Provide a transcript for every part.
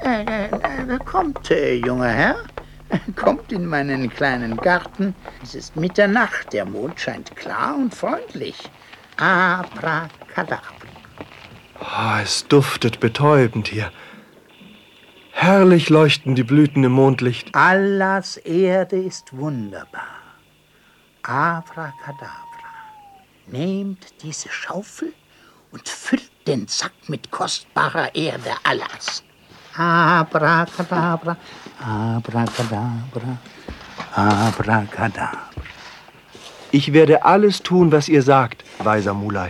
Kommt, junger Herr. Kommt in meinen kleinen Garten. Es ist Mitternacht, der Mond scheint klar und freundlich. Abracadabra. Oh, es duftet betäubend hier. Herrlich leuchten die Blüten im Mondlicht. Allahs Erde ist wunderbar. Abracadabra. Nehmt diese Schaufel und füllt den Sack mit kostbarer Erde Allahs. Abracadabra, abracadabra, abracadabra. Ich werde alles tun, was ihr sagt, weiser Muley.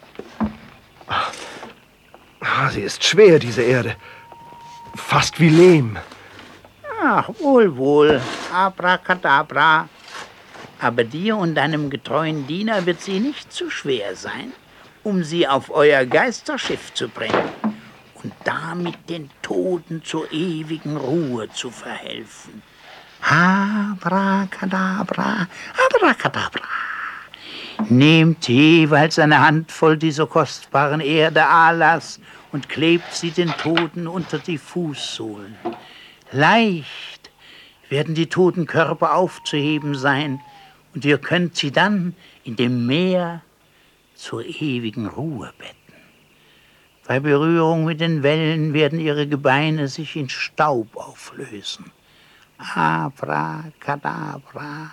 Sie ist schwer, diese Erde. Fast wie Lehm. Ach, wohl, wohl. Abracadabra. Aber dir und deinem getreuen Diener wird sie nicht zu schwer sein, um sie auf euer Geisterschiff zu bringen und damit den Toten zur ewigen Ruhe zu verhelfen. Abracadabra, abracadabra. Nehmt jeweils eine Handvoll dieser kostbaren Erde Allahs und klebt sie den Toten unter die Fußsohlen. Leicht werden die toten Körper aufzuheben sein, und ihr könnt sie dann in dem Meer zur ewigen Ruhe betten. Bei Berührung mit den Wellen werden ihre Gebeine sich in Staub auflösen. Abracadabra,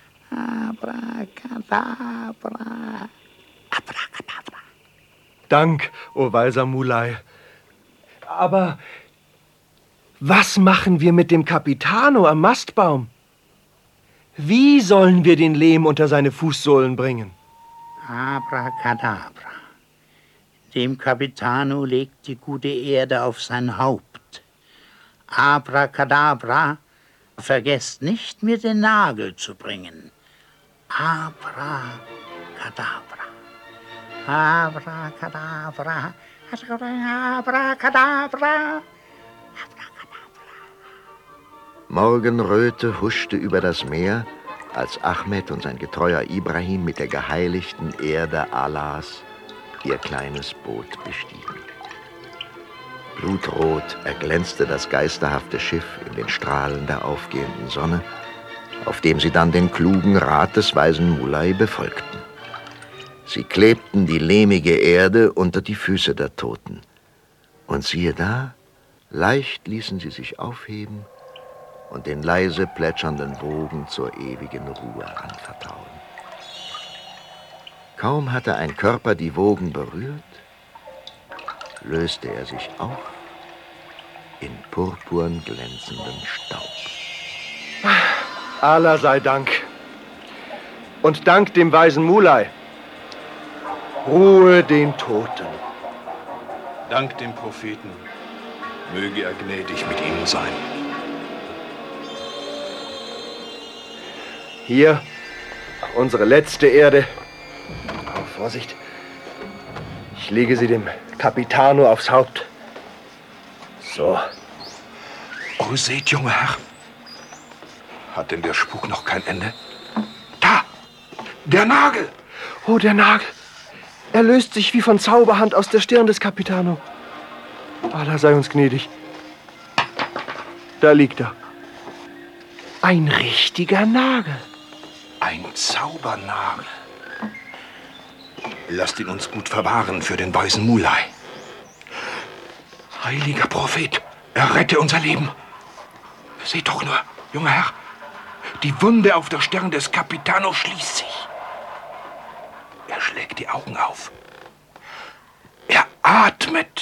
abracadabra, abracadabra. Dank, o weiser Muley. Aber was machen wir mit dem Capitano am Mastbaum? Wie sollen wir den Lehm unter seine Fußsohlen bringen? Abracadabra. Dem Capitano legt die gute Erde auf sein Haupt. Abracadabra. Vergesst nicht, mir den Nagel zu bringen. Abracadabra. Abracadabra. Abracadabra. Morgenröte huschte über das Meer, als Ahmed und sein getreuer Ibrahim mit der geheiligten Erde Allahs ihr kleines Boot bestiegen. Blutrot erglänzte das geisterhafte Schiff in den Strahlen der aufgehenden Sonne, auf dem sie dann den klugen Rat des weisen Muley befolgten. Sie klebten die lehmige Erde unter die Füße der Toten. Und siehe da, leicht ließen sie sich aufheben und den leise plätschernden Wogen zur ewigen Ruhe anvertrauen. Kaum hatte ein Körper die Wogen berührt, löste er sich auf in purpurn glänzenden Staub. Allah sei Dank. Und Dank dem weisen Muley. Ruhe den Toten. Dank dem Propheten. Möge er gnädig mit ihnen sein. Hier, unsere letzte Erde. Oh, Vorsicht. Ich lege sie dem Capitano aufs Haupt. So. Oh, seht, junger Herr. Hat denn der Spuk noch kein Ende? Da! Der Nagel! Oh, der Nagel. Er löst sich wie von Zauberhand aus der Stirn des Capitano. Allah sei uns gnädig. Da liegt er. Ein richtiger Nagel. Ein Zaubernagel. Lasst ihn uns gut verwahren für den weisen Muley. Heiliger Prophet, errette unser Leben. Seht doch nur, junger Herr, die Wunde auf der Stirn des Capitano schließt sich. Er schlägt die Augen auf. Er atmet.